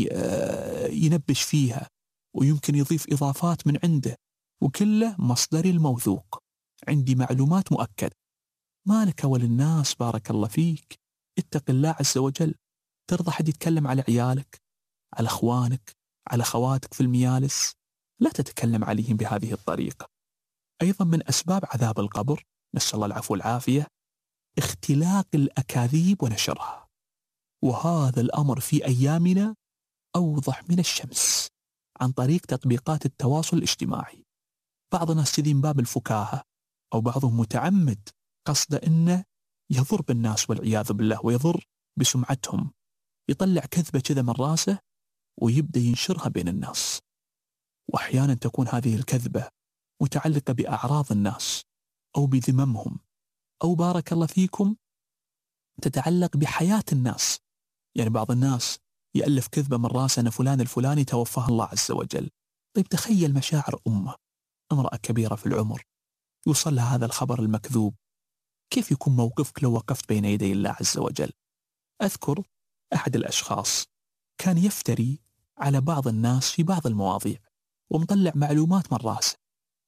ينبش فيها، ويمكن يضيف إضافات من عنده، وكله مصدري الموثوق، عندي معلومات مؤكدة. مالك وللناس بارك الله فيك، اتق الله عز وجل. ترضى حد يتكلم على عيالك، على أخوانك، على خواتك في الميالس؟ لا تتكلم عليهم بهذه الطريقة. أيضا من أسباب عذاب القبر، نسأل الله العفو والعافية، اختلاق الأكاذيب ونشرها، وهذا الأمر في أيامنا أوضح من الشمس عن طريق تطبيقات التواصل الاجتماعي. بعض الناس تدين باب الفكاهة، أو بعضهم متعمد قصد أنه يضر بالناس والعياذ بالله ويضر بسمعتهم، يطلع كذبة كذا من راسه ويبدأ ينشرها بين الناس. وأحيانا تكون هذه الكذبة متعلقة بأعراض الناس أو بذممهم، أو بارك الله فيكم تتعلق بحياة الناس. يعني بعض الناس يألف كذبة من راسه أن فلان الفلاني توفاه الله عز وجل. طيب تخيل مشاعر أمة، امرأة كبيرة في العمر يوصل لها هذا الخبر المكذوب، كيف يكون موقفك لو وقفت بين يدي الله عز وجل؟ أذكر أحد الأشخاص كان يفتري على بعض الناس في بعض المواضيع ومطلع معلومات من راسه،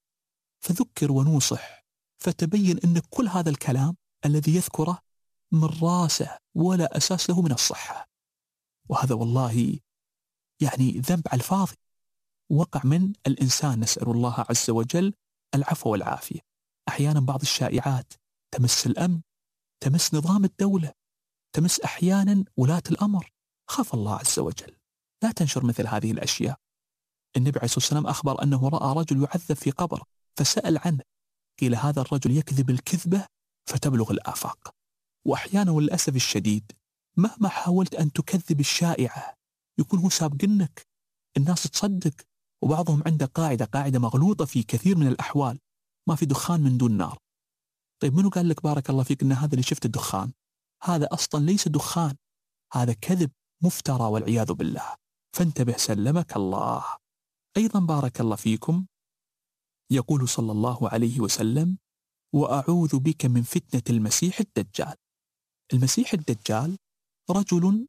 فذكر ونوصح، فتبين أن كل هذا الكلام الذي يذكره من راسه ولا أساس له من الصحة. وهذا والله يعني ذنب على الفاضي وقع من الإنسان، نسأل الله عز وجل العفو والعافية. أحيانا بعض الشائعات تمس الأمن، تمس نظام الدولة، تمس أحيانا ولاة الأمر. خاف الله عز وجل، لا تنشر مثل هذه الأشياء. النبي عليه الصلاة والسلام أخبر أنه رأى رجل يعذب في قبر فسأل عنه، قيل هذا الرجل يكذب الكذبة فتبلغ الآفاق. وأحيانا وللأسف الشديد مهما حاولت أن تكذب الشائعة يكون هو سابقنك، الناس تصدق. وبعضهم عنده قاعدة مغلوطة في كثير من الأحوال، ما في دخان من دون نار. طيب منو قال لك بارك الله فيك أن هذا اللي شفت الدخان؟ هذا أصلا ليس دخان، هذا كذب مفترى والعياذ بالله. فانتبه سلمك الله. أيضا بارك الله فيكم يقول صلى الله عليه وسلم: وأعوذ بك من فتنة المسيح الدجال. المسيح الدجال رجل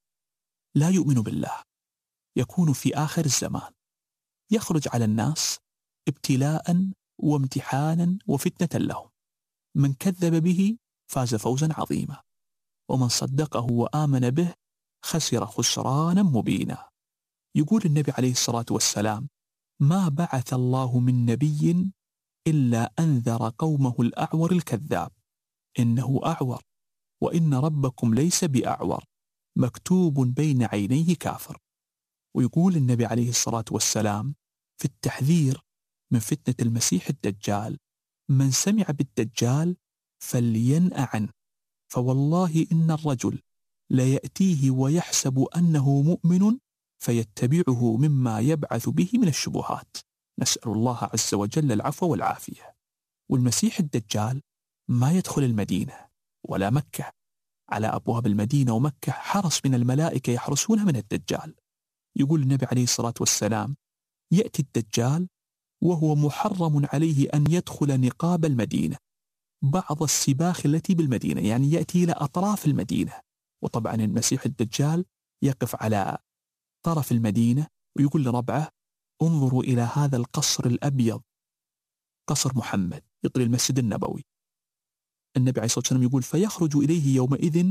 لا يؤمن بالله، يكون في آخر الزمان، يخرج على الناس ابتلاء وامتحانا وفتنة لهم. من كذب به فاز فوزا عظيما، ومن صدقه وآمن به خسر خسرانا مبينا. يقول النبي عليه الصلاة والسلام: ما بعث الله من نبي إلا أنذر قومه الأعور الكذاب، إنه أعور وإن ربكم ليس بأعور مكتوب بين عينيه كافر. ويقول النبي عليه الصلاة والسلام في التحذير من فتنة المسيح الدجال: من سمع بالدجال فلينأ عنه، فوالله إن الرجل ليأتيه ويحسب أنه مؤمن فيتبعه مما يبعث به من الشبهات. نسأل الله عز وجل العفو والعافية. والمسيح الدجال ما يدخل المدينة ولا مكة، على أبواب المدينة ومكة حرس من الملائكة يحرسونها من الدجال. يقول النبي عليه الصلاة والسلام: يأتي الدجال وهو محرم عليه أن يدخل نقاب المدينة، بعض السباخ التي بالمدينة، يعني يأتي إلى أطراف المدينة. وطبعا المسيح الدجال يقف على طرف المدينة ويقول لربعه: انظروا إلى هذا القصر الأبيض، قصر محمد، يطل المسجد النبوي. النبي عليه الصلاة والسلام يقول: فيخرج إليه يومئذ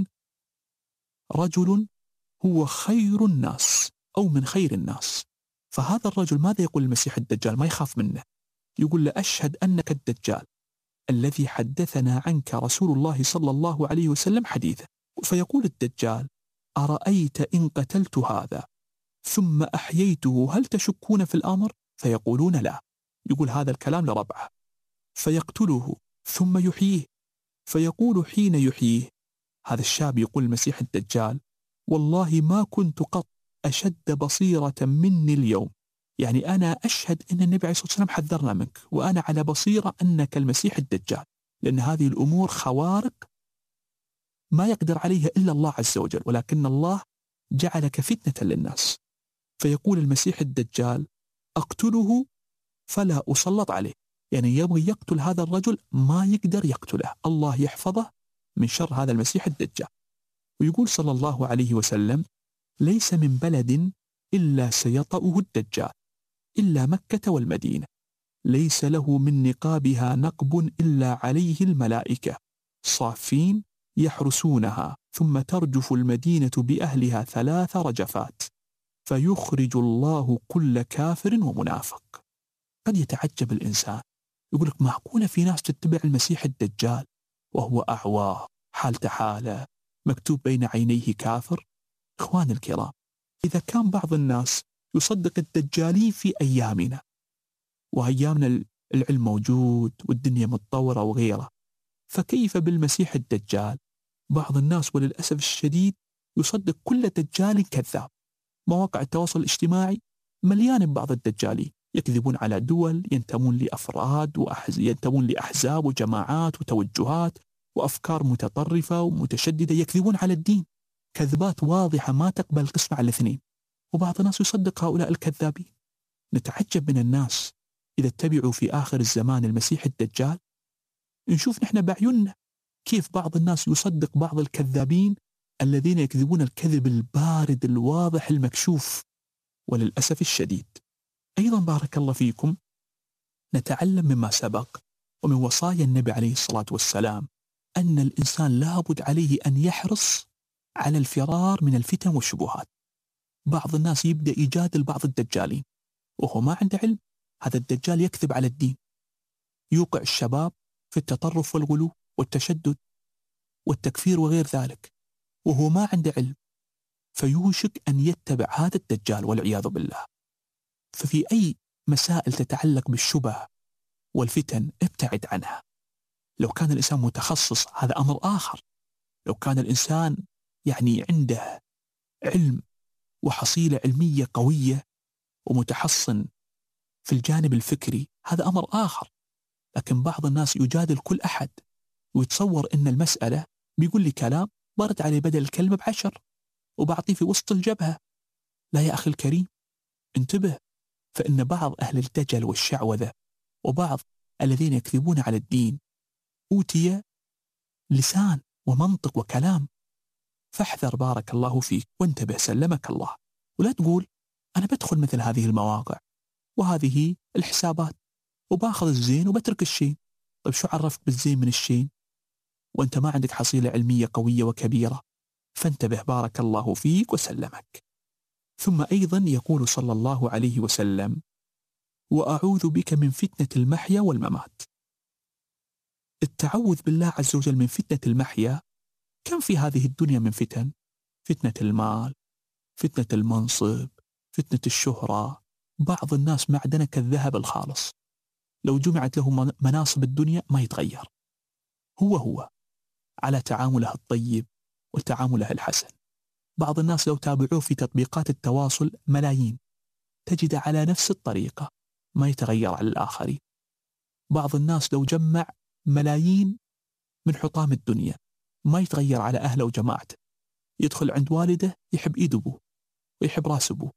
رجل هو خير الناس أو من خير الناس. فهذا الرجل ماذا يقول المسيح الدجال؟ ما يخاف منه، يقول له: أشهد أنك الدجال الذي حدثنا عنك رسول الله صلى الله عليه وسلم حديثه. فيقول الدجال: أرأيت إن قتلت هذا ثم أحييته هل تشكون في الأمر؟ فيقولون لا. يقول هذا الكلام لربعه. فيقتله ثم يحييه، فيقول حين يحييه هذا الشاب، يقول المسيح الدجال: والله ما كنت قط أشد بصيرة مني اليوم. يعني أنا أشهد أن النبي عليه الصلاة والسلام حذرنا منك، وأنا على بصيرة أنك المسيح الدجال، لأن هذه الأمور خوارق ما يقدر عليها إلا الله عز وجل، ولكن الله جعلك فتنة للناس. فيقول المسيح الدجال: أقتله فلا أسلط عليه. يعني يبغي يقتل هذا الرجل ما يقدر يقتله، الله يحفظه من شر هذا المسيح الدجال. ويقول صلى الله عليه وسلم: ليس من بلد إلا سيطأه الدجال إلا مكة والمدينة، ليس له من نقابها نقب إلا عليه الملائكة صافين يحرسونها، ثم ترجف المدينة بأهلها 3 رجفات، فيخرج الله كل كافر ومنافق. قد يتعجب الإنسان، يقول لك: معقولة في ناس تتبع المسيح الدجال وهو أعواه حالته حاله مكتوب بين عينيه كافر؟ إخوان الكرام، إذا كان بعض الناس يصدق الدجالين في أيامنا، وأيامنا العلم موجود والدنيا متطورة وغيره، فكيف بالمسيح الدجال؟ بعض الناس وللأسف الشديد يصدق كل دجال كذاب. مواقع التواصل الاجتماعي مليان ببعض الدجالين، يكذبون على دول، ينتمون لأفراد ينتمون لأحزاب وجماعات وتوجهات وأفكار متطرفة ومتشددة، يكذبون على الدين كذبات واضحة ما تقبل القسمة على الاثنين، وبعض الناس يصدق هؤلاء الكذابين. نتعجب من الناس إذا اتبعوا في آخر الزمان المسيح الدجال. نشوف نحن بعيوننا كيف بعض الناس يصدق بعض الكذابين الذين يكذبون الكذب البارد الواضح المكشوف. وللأسف الشديد أيضا بارك الله فيكم نتعلم مما سبق ومن وصايا النبي عليه الصلاة والسلام أن الإنسان لابد عليه أن يحرص على الفرار من الفتن والشبهات. بعض الناس يبدأ يجادل بعض الدجالين وهو ما عنده علم. هذا الدجال يكذب على الدين، يوقع الشباب في التطرف والغلو والتشدد والتكفير وغير ذلك وهو ما عنده علم، فيوشك أن يتبع هذا الدجال والعياذ بالله. ففي أي مسائل تتعلق بالشبه والفتن ابتعد عنها. لو كان الإنسان متخصص هذا أمر آخر، لو كان الإنسان يعني عنده علم وحصيلة علمية قوية ومتحصن في الجانب الفكري هذا أمر آخر. لكن بعض الناس يجادل كل أحد ويتصور أن المسألة بيقول لي كلام برد عليه بدل الكلمة ب10 وبعطيه في وسط الجبهة. لا يا أخي الكريم، انتبه، فإن بعض أهل الدجل والشعوذة وبعض الذين يكذبون على الدين أوتي لسان ومنطق وكلام، فاحذر بارك الله فيك وانتبه سلمك الله. ولا تقول أنا بدخل مثل هذه المواقع وهذه الحسابات وباخذ الزين وبترك الشين. طيب شو عرفك بالزين من الشين وأنت ما عندك حصيلة علمية قوية وكبيرة؟ فانتبه بارك الله فيك وسلمك. ثم أيضا يقول صلى الله عليه وسلم: وأعوذ بك من فتنة المحيا والممات. التعوذ بالله عز وجل من فتنة المحيا. كم في هذه الدنيا من فتن؟ فتنة المال، فتنة المنصب، فتنة الشهرة. بعض الناس معدنه كالذهب الخالص، لو جمعت له مناصب الدنيا ما يتغير، هو على تعامله الطيب وتعامله الحسن. بعض الناس لو تابعوه في تطبيقات التواصل ملايين، تجد على نفس الطريقة ما يتغير على الآخرين. بعض الناس لو جمع ملايين من حطام الدنيا ما يتغير على أهله وجماعته، يدخل عند والده يحب إيد أبوه ويحب راس أبوه.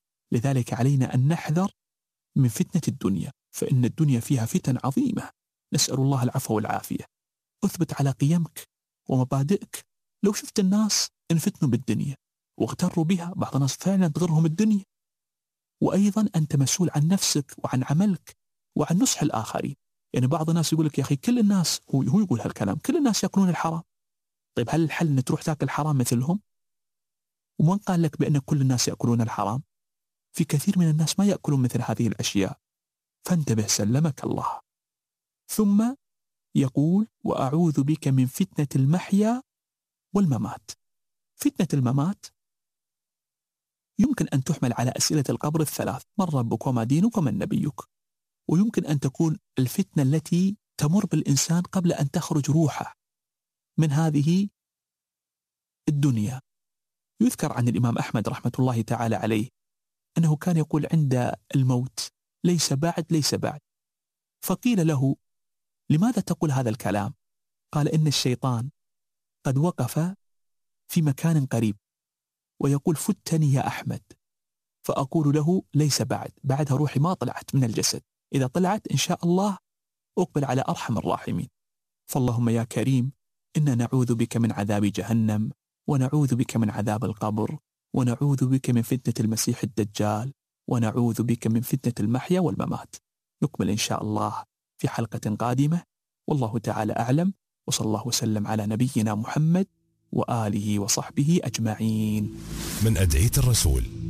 لذلك علينا أن نحذر من فتنة الدنيا، فإن الدنيا فيها فتن عظيمة نسأل الله العفو والعافية. اثبت على قيمك ومبادئك. لو شفت الناس انفتنوا بالدنيا واغتروا بها، بعض الناس فعلا تغرهم الدنيا، وأيضا أنت مسؤول عن نفسك وعن عملك وعن نصح الآخرين. يعني بعض الناس يقول لك يا أخي كل الناس، هو يقول هالكلام، كل الناس يأكلون الحرام. طيب هل الحل أن تروح تأكل الحرام مثلهم؟ ومن قال لك بأن كل الناس يأكلون الحرام؟ في كثير من الناس ما يأكلون مثل هذه الأشياء، فانتبه سلمك الله. ثم يقول وأعوذ بك من فتنة المحيا والممات. فتنة الممات يمكن أن تحمل على أسئلة القبر الثلاث: من ربك وما دينك ومن نبيك. ويمكن أن تكون الفتنة التي تمر بالإنسان قبل أن تخرج روحه من هذه الدنيا. يذكر عن الإمام أحمد رحمة الله تعالى عليه أنه كان يقول عند الموت: ليس بعد ليس بعد. فقيل له: لماذا تقول هذا الكلام؟ قال: إن الشيطان قد وقف في مكان قريب ويقول: فتني يا أحمد. فأقول له: ليس بعد، بعدها روحي ما طلعت من الجسد، إذا طلعت إن شاء الله أقبل على أرحم الراحمين. فاللهم يا كريم إنا نعوذ بك من عذاب جهنم، ونعوذ بك من عذاب القبر، ونعوذ بك من فتنة المسيح الدجال، ونعوذ بك من فتنة المحيا والممات. نكمل إن شاء الله في حلقة قادمة، والله تعالى أعلم، وصلى الله وسلم على نبينا محمد وآله وصحبه أجمعين. من أدعية الرسول